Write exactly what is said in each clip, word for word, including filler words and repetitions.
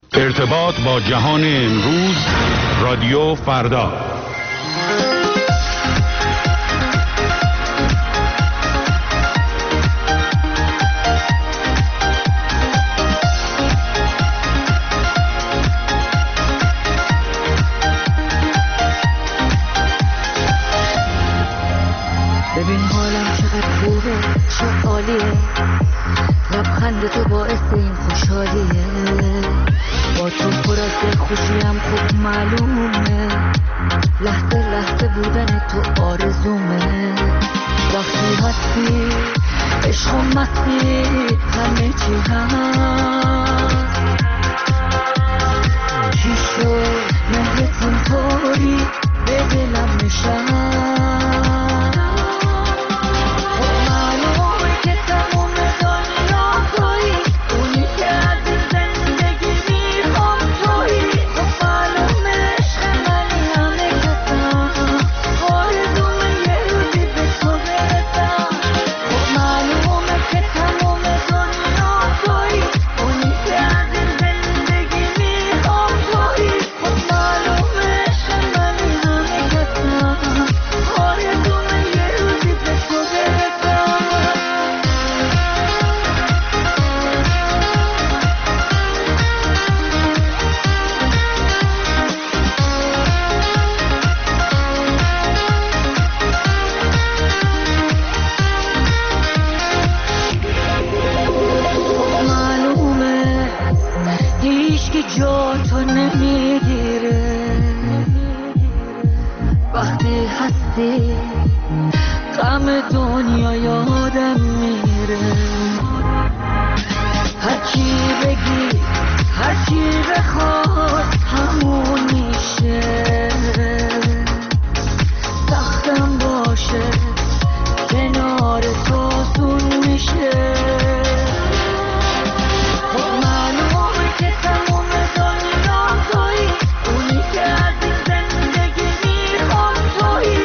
ارتباط با جهان امروز، رادیو فردا. ببین حالم چقدر خوبه، چه عالیه، لبخند تو باعث این خوشحالیه، با تو پر از دلخوشیم خوب معلومه، لحظه لحظه بودن تو آرزومه، وقتی هستی عشق و مستی همه چی هست، چی شد مهرت اینطوری به دلم نشست، غم دنیا یادم میره، هرچی بگی هرچی بخواد همون میشه، سختم باشه کنار تو سون میشه، معلومه که تموم دنیا تویی، اونی که از این زندگی میخوام تویی،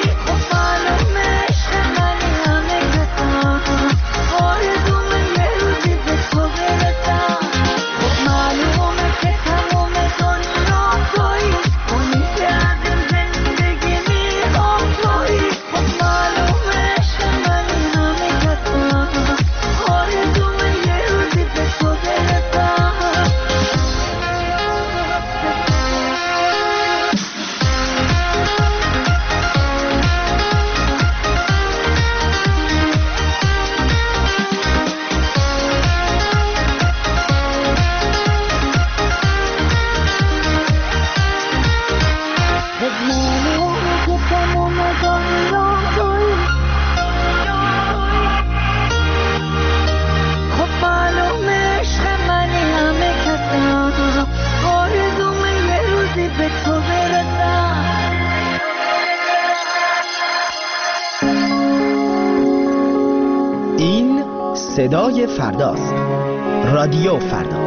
صدای فرداست. رادیو فردا.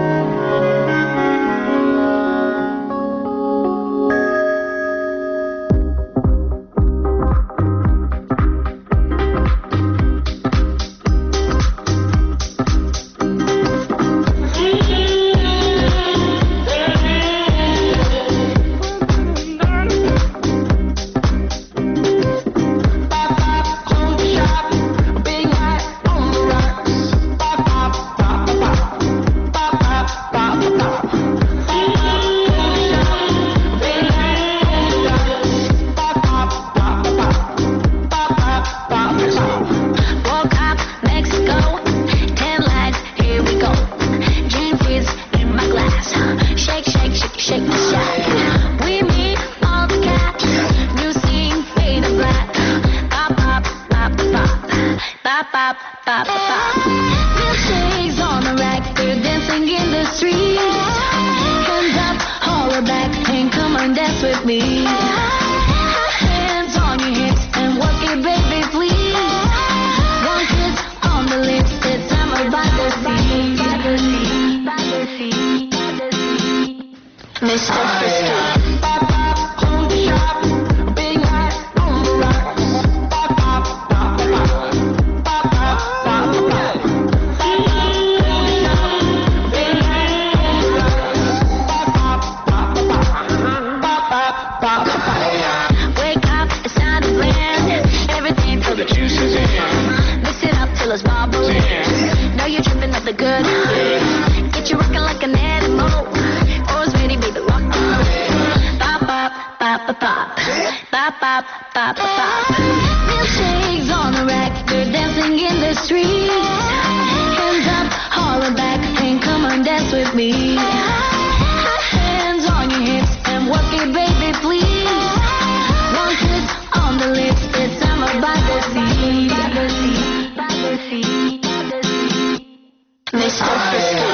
pop, pop, pop. Milkshakes on the rack, they're dancing in the streets. Hands up, holler back, and come on, dance with me. Hands on your hips and work it, baby, please. One kiss on the lips, it's summer by the sea, by the sea, by the sea, by the sea. Mister Frisky.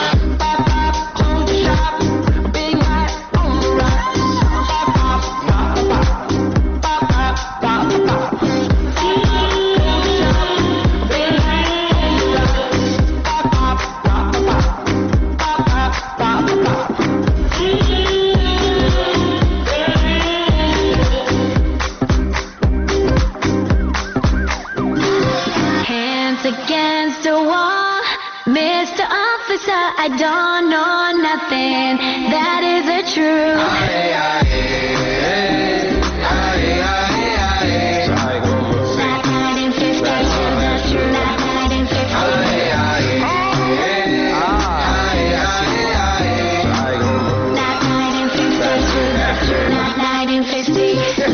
Against the wall, Mister Officer, I don't know nothing. That is the truth. Aye, aye, aye, aye, aye, aye. Like nineteen fifty, that's true. Like nineteen fifty. Aye, aye, aye, aye, aye. Like nineteen fifty, that's true. Like nineteen fifty.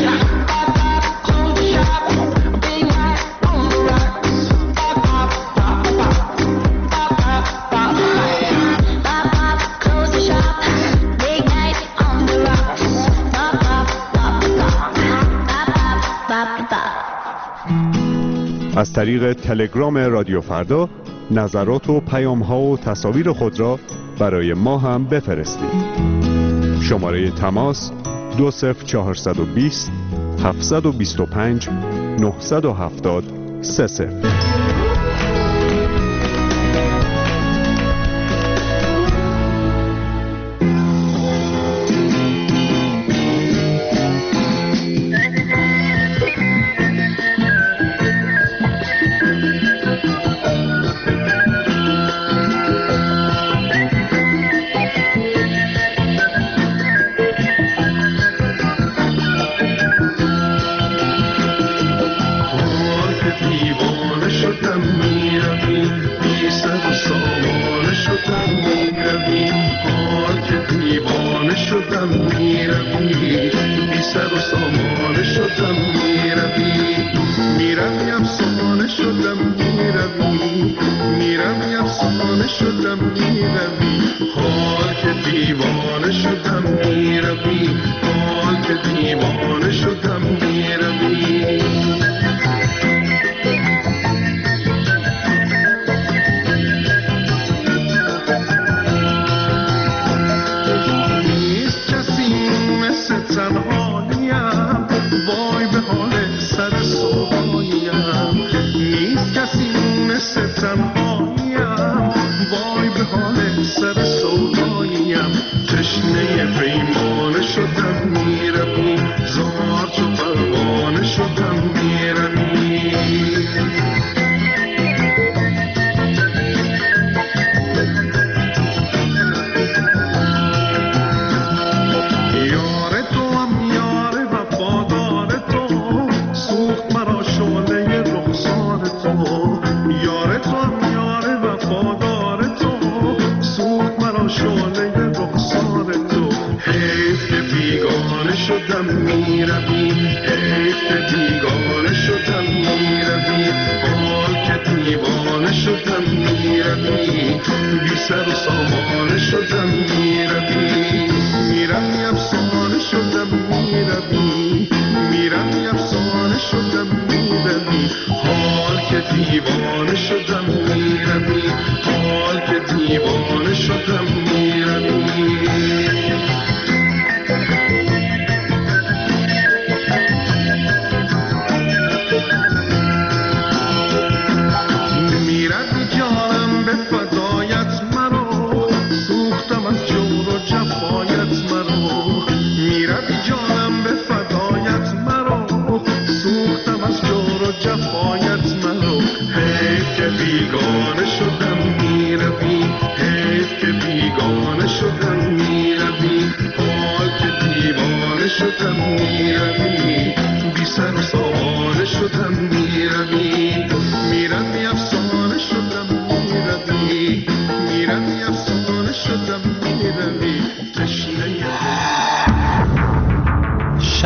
از طریق تلگرام رادیو فردا نظرات و پیام‌ها و تصاویر خود را برای ما هم بفرستید. شماره تماس دو صفر چهارصد و بیست هفتصد و بیست و پنج نهصد و هفتاد سه صفر.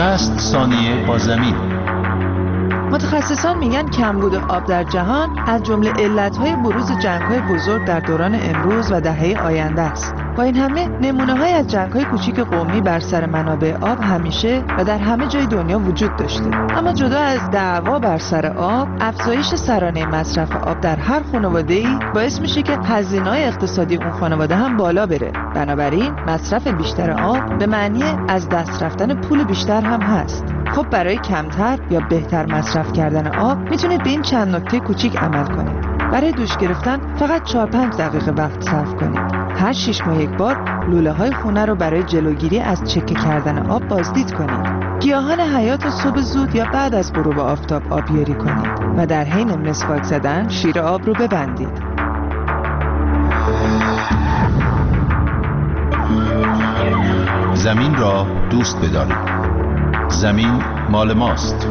شصت ثانیه با زمین. متخصصان میگن کمبود آب در جهان از جمله علتهای بروز جنگ‌های بزرگ در دوران امروز و دهه آینده است. با این همه نمونه‌های از جنگ‌های کوچیک قومی بر سر منابع آب همیشه و در همه جای دنیا وجود داشته. اما جدا از دعوا بر سر آب، افزایش سرانه مصرف آب در هر خانواده‌ای باعث میشه که هزینه‌های اقتصادی اون خانواده هم بالا بره. بنابراین مصرف بیشتر آب به معنی از دست رفتن پول بیشتر هم هست. خب برای کمتر یا بهتر مصرف کردن آب میتونید به این چند نکته کوچیک عمل کنید. برای دوش گرفتن فقط چهار پنج دقیقه وقت صرف کنید. هر شش ماه یک بار لوله های خونه رو برای جلوگیری از چکه کردن آب بازدید کنید. گیاهان حیات رو صبح زود یا بعد از غروب آفتاب آبیاری کنید و در حین مسواک زدن شیر آب رو ببندید. زمین را دوست بدارید. زمین مال ماست.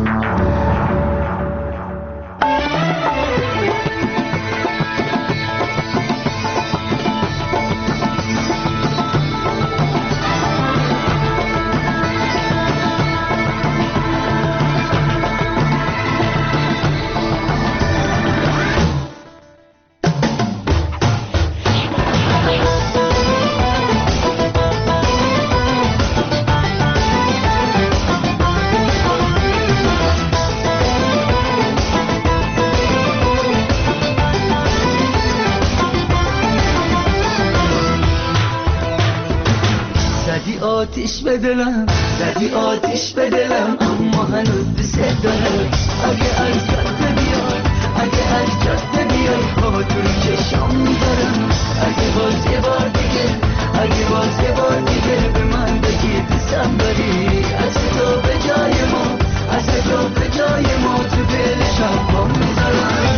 آتیش به دلم، زدی آتیش به دلم، اما هنوز دوست دارم. اگه از جاده بیای، اگه از جاده بیای، پا تو چشام میذارم. اگه باز یه بار دیگه، اگه باز یه بار دیگه به من بگی دوستم داری، از تو به جای ما، از تو به جای ما تو دل شب پا میذارم.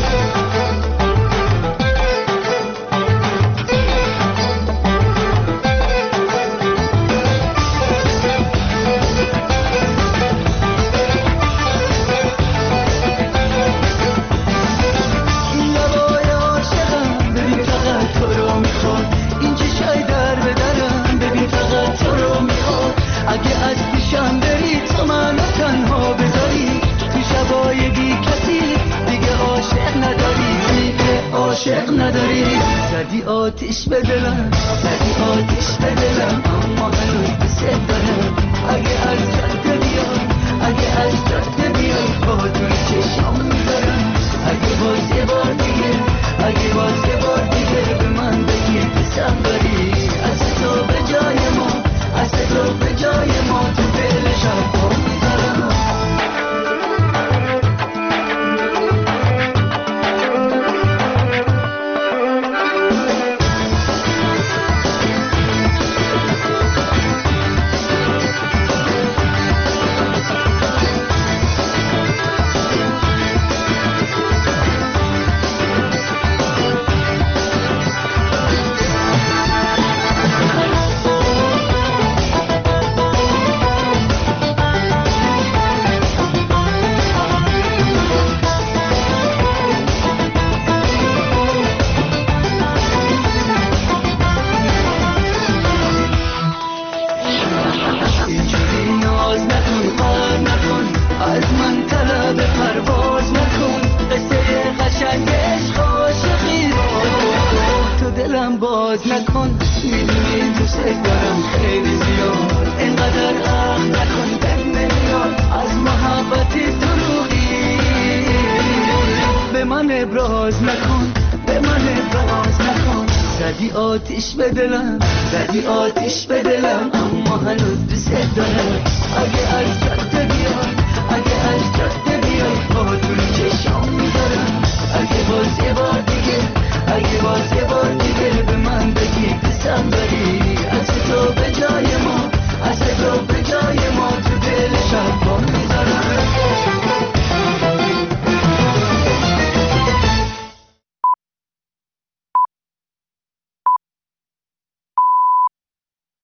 عاشق نداری، زدی آتیش به دلم، زدی آتیش به دلم، اما هنوز دوست دارم. اگه از جاده بیای، اگه از جاده بیای، پا توی چشام میذارم. اگه باز یه بار دیگه، اگه باز یه بار دیگه به من بگی دوستم داری، از تو به جای ما، از تو به جای ما تو دل شب پا میذارم. باز نکن، میدونی دوست دارم خیلی زیاد، اینقدر عقل نکن به میاد از محبتی دروغی، به من ابراز نکن، به من ابراز نکن. زدی آتیش به دلم، زدی آتیش به دلم، اما هنوز دوست دارم. اگه از جاده بیای، اگه از جاده بیای، پا تو چشام میذارم. اگه باز یه بار دیگه، اگه باز یه بار دیگه به من بگی دوستم داری، از